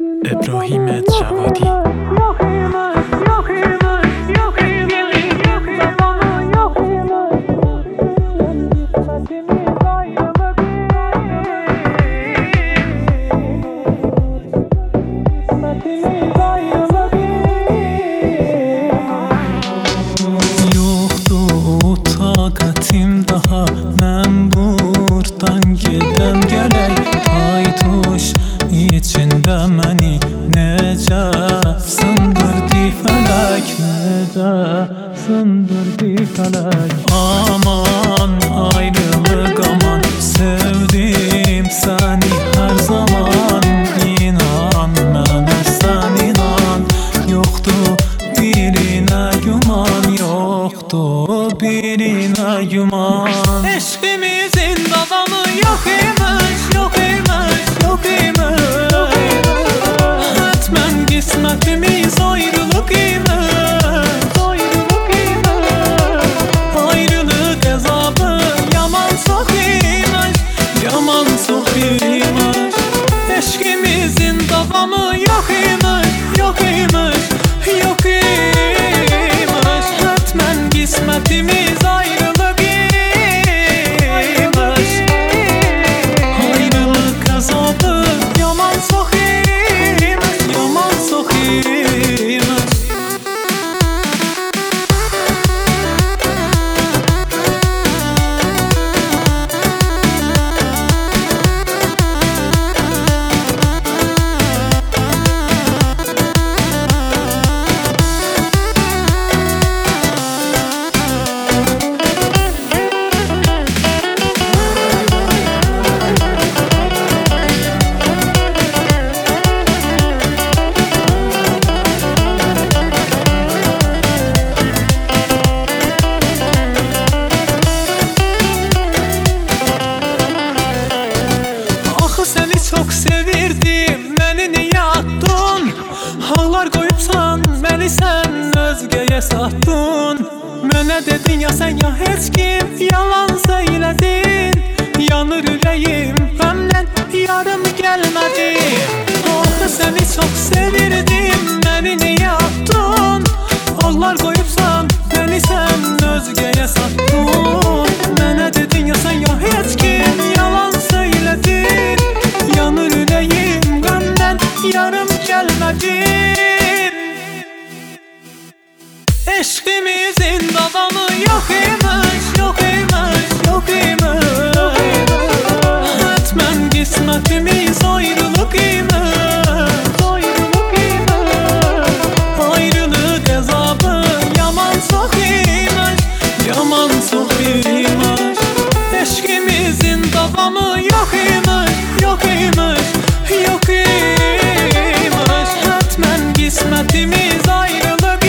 ابراهیم جوادی. Daha mən buradan gedəm gələk Paytuş içində məni necə sındırdı fələk Necə sındırdı fələk Aman ayrılıq aman sevdim səni hər zaman İnan mənə sən inan Yoxdur birinə güman Yoxdur birinə güman Eşqimizin davamı yox imiş, yox imiş, yox imiş Hətmən qismətimiz ayrılıq imiş, ayrılıq imiş Ayrılıq əzabı yaman çox imiş, yaman çox imiş Eşqimizin davamı yox imiş, yox imiş, yox imiş Hətmən qismətimiz ayrılıq imiş Ayrılıq əzabı yaman çox imiş, yaman çox imiş Səni çox sevirdim, məni niyə atdın? Hallar qoyubsan, məni sən özgəyə satdın Mənə dedin ya sən ya heç kim, yalan söylədin Yanır ürəyim, qəmlən yarım gəlmədin Axı səni çox sevirdim, məni niyə atdın? Hallar qoyubsan, məni sən özgəyə satdın Mənə dedin ya sən ya heç kim, yalan söylədin Yanır ürəyim qəmdən yarım gəlmədin Eşqimizin davamı yox imiş, yox imiş, yox imiş Hətmən qismətimiz ayrılıq imiş, ayrılıq imiş Ayrılıq əzabı yaman çox imiş, yaman çox imiş Eşqimizin davamı yox imiş, yox imiş, yox imiş Hətmən qismətimiz ayrılıq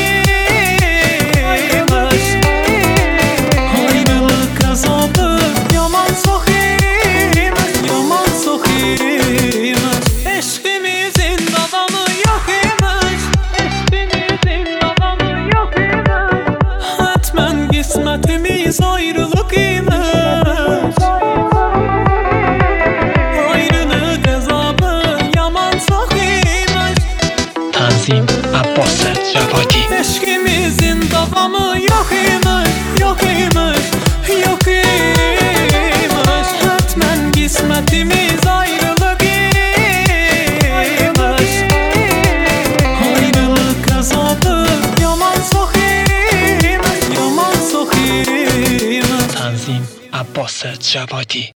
imiş Ayrılıq əzabı yaman çox imiş, yaman çox imiş Eşqimizin davamı yox imiş, eşqimizin davamı yox imiş Hətmən qismətimiz ayrılıq imiş Tanzim Abbas Cavadi. Eşqimizin davamı yox imiş, yox imiş, yox imiş Hətmən qismətimiz ayrılıq imiş Ayrılıq əzabı yaman çox imiş, yaman çox imiş Tanzim Abbas Cavadi.